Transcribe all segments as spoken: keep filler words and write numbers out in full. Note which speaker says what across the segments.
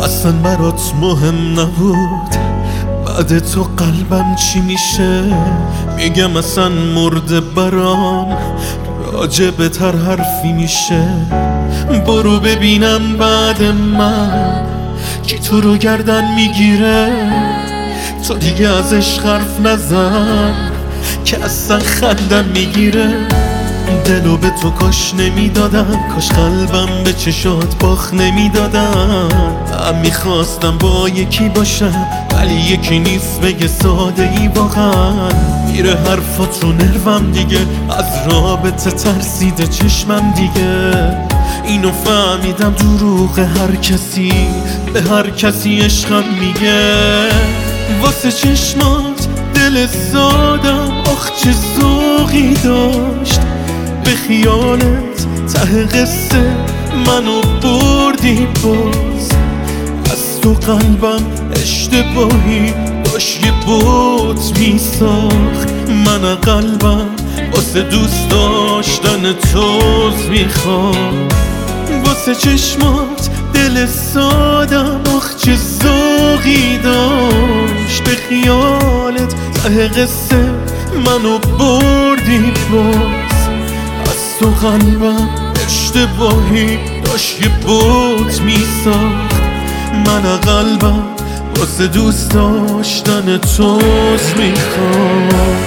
Speaker 1: اصلا برات مهم نبود بعد تو قلبم چی میشه. میگم اصلا مرده برام راجب تر حرفی میشه. برو ببینم بعد من کی تو رو گردن میگیره. تو دیگه ازش حرف نزن که اصلا خندم میگیره. دلو به تو کاش نمیدادم، کاش قلبم به چشات باخ نمیدادم. من میخواستم با یکی باشم ولی یکی نیست بگه ساده ای واقعا. میره حرفات رو نروم دیگه، از رابطه ترسیده چشمم دیگه. اینو فهمیدم دروغ هر کسی به هر کسی عشقم میگه. واسه چشمات دل سادم آخ چه ذوقی داشت. به خیالت ته قصه منو بردی باز. از تو قلبم اشتباهی داشت یه بوت میساخت. من قلبم واسه دوست داشتن توز میخوام. واسه چشمات دل سادم آخ چه ذوقی داشت. به خیالت ته قصه منو بردی باز. از تو قلبم اشتباهی داشت یه بوت میساخت. من قلبم واسه دوست داشتن توز میخوام.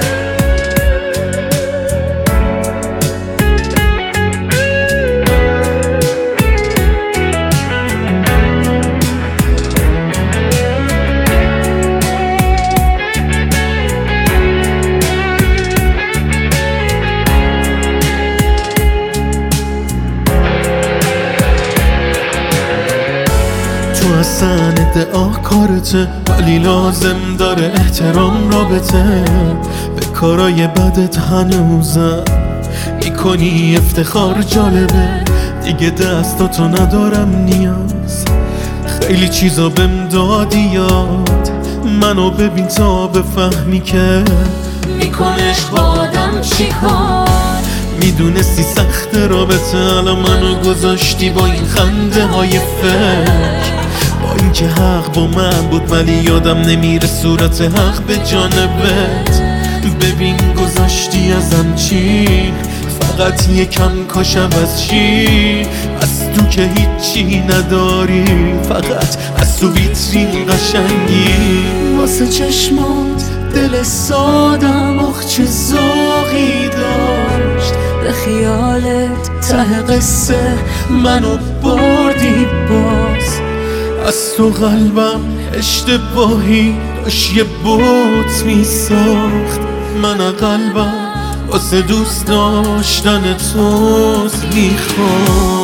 Speaker 1: تو اصلا ادعا کارته ولی لازم داره احترام رابطه. به کارای بدت هنوزم میکنی افتخار جالبه. دیگه دستاتو ندارم نیاز، خیلی چیزا بهم دادی یاد. منو ببین تا بفهمی که
Speaker 2: میکنش با آدم چی کار.
Speaker 1: میدونستی سخت رابطه الان منو گذاشتی با این خنده های فکر. با اینکه حق با من بود ولی یادم نمیره صورت حق به جانبت. ببین گذاشتی ازم چی، فقط یکم کاشم از چی. از تو که هیچی نداری، فقط از تو ویترین قشنگی.
Speaker 2: واسه چشمات دل سادم آخ چه ذوقی داشت. به خیالت ته قصه منو بردی باز.
Speaker 1: از تو قلبم اشتباهی داشت یه بوت میساخت. من قلبم واسه دوست داشتن توز میخوام.